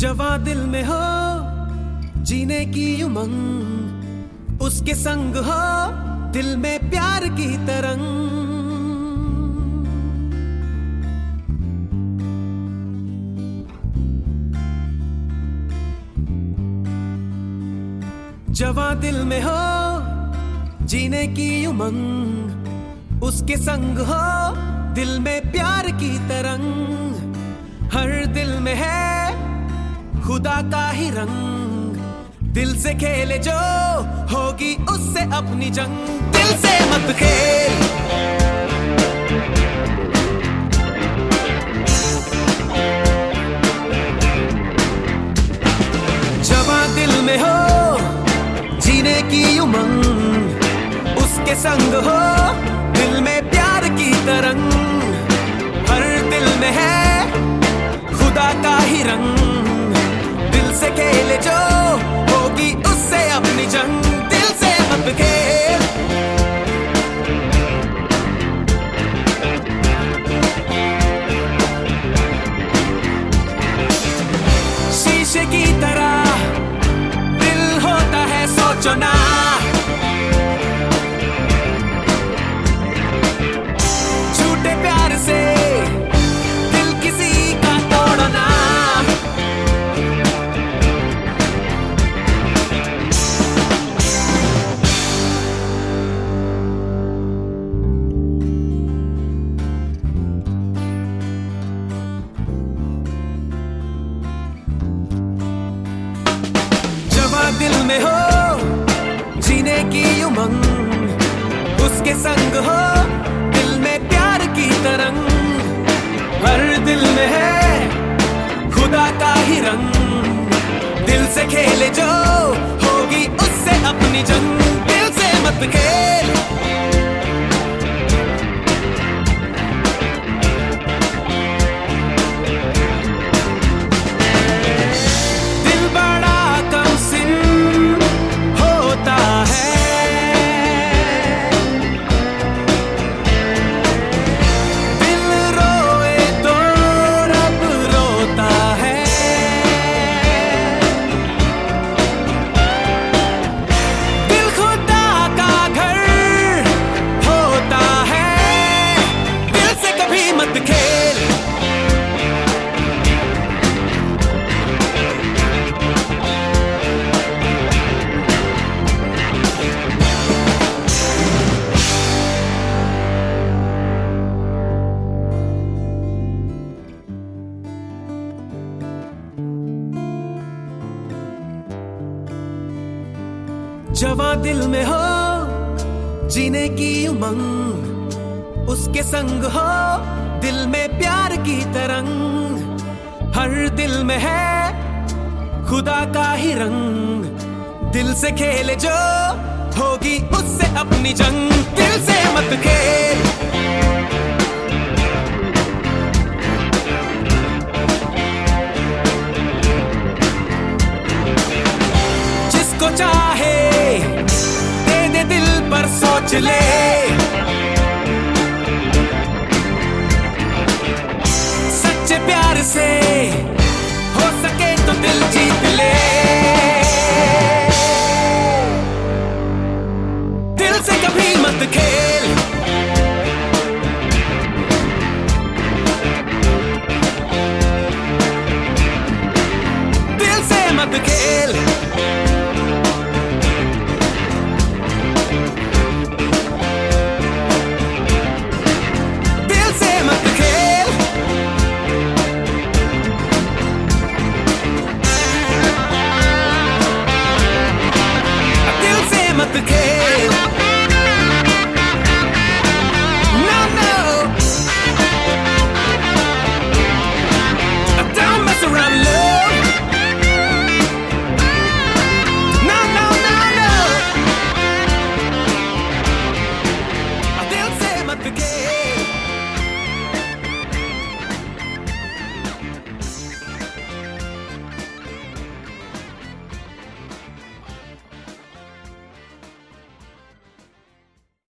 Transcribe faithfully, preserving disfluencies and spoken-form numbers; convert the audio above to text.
जवां दिल में हो जीने की उमंग, उसके संग हो दिल में प्यार की तरंग। जवां दिल में हो जीने की उमंग, उसके संग हो दिल में प्यार की तरंग। हर दिल में है खुदा का ही रंग, दिल से खेले जो होगी उससे अपनी जंग। दिल से मत खेल जवां दिल में हो जीने की उमंग, उसके संग हो दिल में प्यार की तरंग। हर दिल में है खुदा का ही रंग, दिल से खेले जो होगी उससे अपनी जंग। दिल से मत खेल शीशे की तरह दिल होता है, सोचो ना झूठे प्यार से दिल किसी का तोड़ना। जवां दिल में हो जीने की उमंग, उसके संग हो दिल में प्यार की तरंग। हर दिल में है खुदा का ही रंग, दिल से खेले जो होगी उससे अपनी जंग। दिल से मत खेल दिल बड़ा कमसिन होता है, दिल रोए तो रब रोता है। दिल खुदा का घर होता है, दिल से कभी मत खेल जवां दिल में हो जीने की उमंग, उसके संग हो दिल में प्यार की तरंग। हर दिल में है खुदा का ही रंग, दिल से खेले जो होगी उससे अपनी जंग। दिल से मत खेल जिसको चाहे दे दे दिल पर सोच ले, सच्चे प्यार से हो सके तो दिल जीत ले। दिल से कभी मत खेल दिल से मत खेल दिल से मत खेल दिल से मत खेल